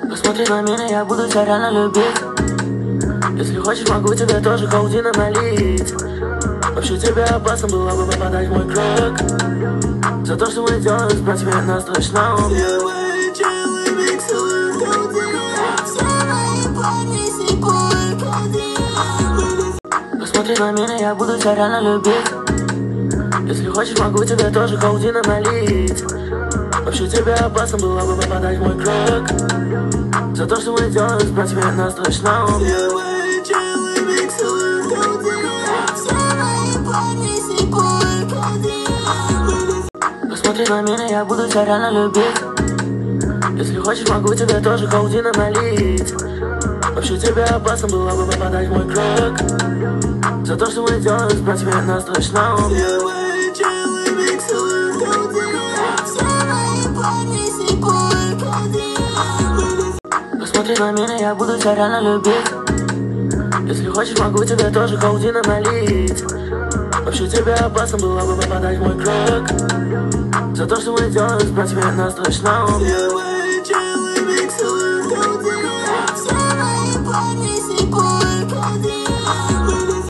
Посмотри на меня, я буду тебя реально любить. Если хочешь, могу тебе тоже Хаудина налить. Вообще тебе опасно было бы попадать в мой круг. За то, что мы делаем с братьями, нас точно убьют. Посмотри на меня, я буду тебя реально любить. Если хочешь, могу тебе тоже Хаудина налить. Вообще тебе опасно было бы попадать в мой круг. За то, что мы делаем с братьями, нас точно убьют. Посмотри на меня, я буду тебя реально любить. Если хочешь, могу тебе тоже Хаудина налить. Вообще тебе опасно было бы попадать в мой круг. За то, что мы делаем с братьями, нас точно убьют. Посмотри на меня, я буду тебя реально любить. Если хочешь, могу тебе тоже Хаудина налить. Вообще тебе опасно было бы попадать в мой круг. За то, что мы делаем с братьями, нас точно убьют.